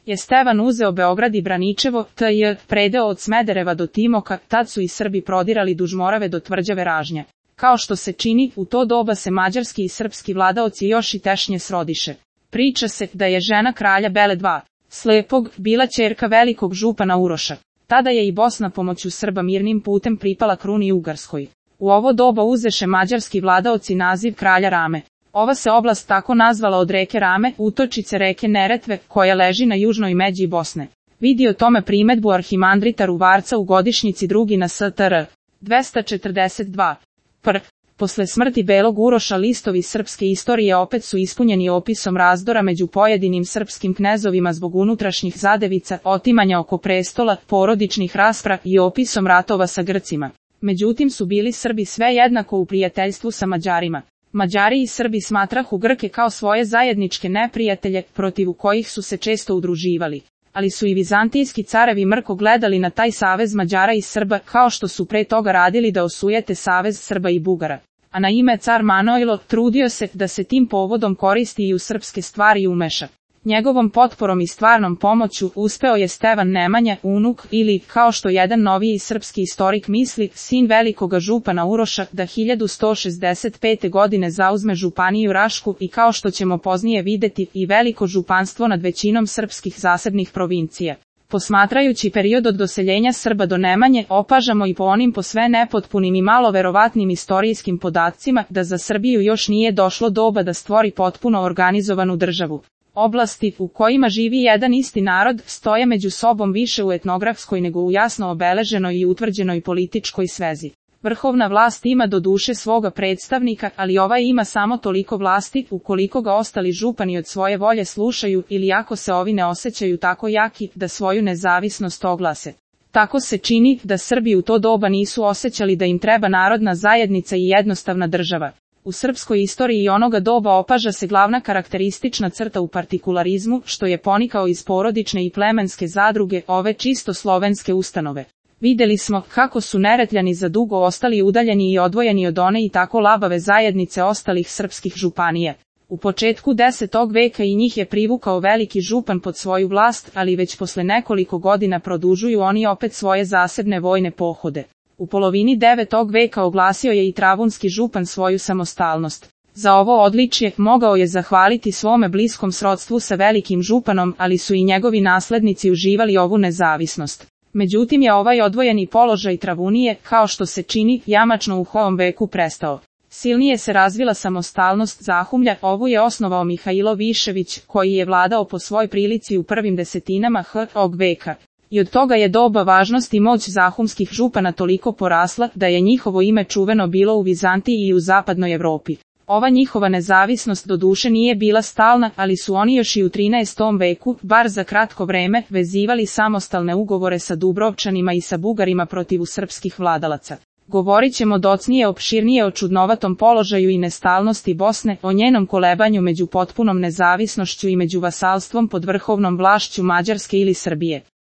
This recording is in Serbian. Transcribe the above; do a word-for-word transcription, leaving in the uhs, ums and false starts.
je Stevan uzeo Beograd i Braničevo, tj. predeo od Smedereva do Timoka, tad su i Srbi prodirali duž Morave do tvrđave Ražnja. Kao što se čini, u to doba se mađarski i srpski vladaoci još i tešnje srodiše. Priča se da je žena kralja Bele dva, Slepog, bila ćerka velikog župana Uroša. Tada je i Bosna pomoću Srba mirnim putem pripala kruni Ugarskoj. U ovo doba uzeše mađarski vladaoci naziv kralja Rame. Ova se oblast tako nazvala od reke Rame, utočice reke Neretve, koja leži na južnoj međi Bosne. Vidi o tome primedbu arhimandrita Ruvarca u godišnjici drugi na S T R. dvesta četrdeset dva. Pr. Posle smrti Belog Uroša listovi srpske istorije opet su ispunjeni opisom razdora među pojedinim srpskim knezovima zbog unutrašnjih zadevica, otimanja oko prestola, porodičnih raspra i opisom ratova sa Grcima. Međutim su bili Srbi sve jednako u prijateljstvu sa Mađarima. Mađari i Srbi smatrahu Grke kao svoje zajedničke neprijatelje, protiv kojih su se često udruživali. Ali su i vizantijski carevi mrko gledali na taj savez Mađara i Srba, kao što su pre toga radili da osujete savez Srba i Bugara. A na ime car Manojlo trudio se da se tim povodom koristi i u srpske stvari umeša. Njegovom potporom i stvarnom pomoću uspeo je Stevan Nemanja, unuk ili, kao što jedan noviji srpski istorik misli, sin velikoga župana Uroša, da hiljadu sto šezdeset pete. godine zauzme županiju Rašku i, kao što ćemo poznije videti, i veliko županstvo nad većinom srpskih zasebnih provincija. Posmatrajući period od doseljenja Srba do Nemanje, opažamo i po onim posve nepotpunim i malo verovatnim istorijskim podacima da za Srbiju još nije došlo doba da stvori potpuno organizovanu državu. Oblasti u kojima živi jedan isti narod stoje među sobom više u etnografskoj nego u jasno obeleženoj i utvrđenoj političkoj svezi. Vrhovna vlast ima do duše svoga predstavnika, ali ovaj ima samo toliko vlasti ukoliko ga ostali župani od svoje volje slušaju ili ako se ovi ne osjećaju tako jaki da svoju nezavisnost oglase. Tako se čini da Srbi u to doba nisu osjećali da im treba narodna zajednica i jednostavna država. U srpskoj istoriji onoga doba opaža se glavna karakteristična crta u partikularizmu, što je ponikao iz porodične i plemenske zadruge, ove čisto slovenske ustanove. Vidjeli smo kako su Neretljani za dugo ostali udaljeni i odvojeni od one i tako labave zajednice ostalih srpskih županija. U početku desetog veka i njih je privukao veliki župan pod svoju vlast, ali već posle nekoliko godina produžuju oni opet svoje zasebne vojne pohode. U polovini devetog veka oglasio je i travunski župan svoju samostalnost. Za ovo odličje mogao je zahvaliti svome bliskom srodstvu sa velikim županom, ali su i njegovi naslednici uživali ovu nezavisnost. Međutim je ovaj odvojeni položaj Travunije, kao što se čini, jamačno u ovom veku prestao. Silnije se razvila samostalnost Zahumlja, ovu je osnovao Mihajlo Višević, koji je vladao po svoj prilici u prvim desetinama ovog veka. I od toga je doba važnost i moć zahumskih župana toliko porasla da je njihovo ime čuveno bilo u Vizantiji i u zapadnoj Evropi. Ova njihova nezavisnost doduše nije bila stalna, ali su oni još i u trinaestom veku, bar za kratko vreme, vezivali samostalne ugovore sa Dubrovčanima i sa Bugarima protiv srpskih vladalaca. Govorit ćemo docnije opširnije o čudnovatom položaju i nestalnosti Bosne, o njenom kolebanju među potpunom nezavisnošću i među vasalstvom pod vrhovnom vlašću Mađarske ili Srbije.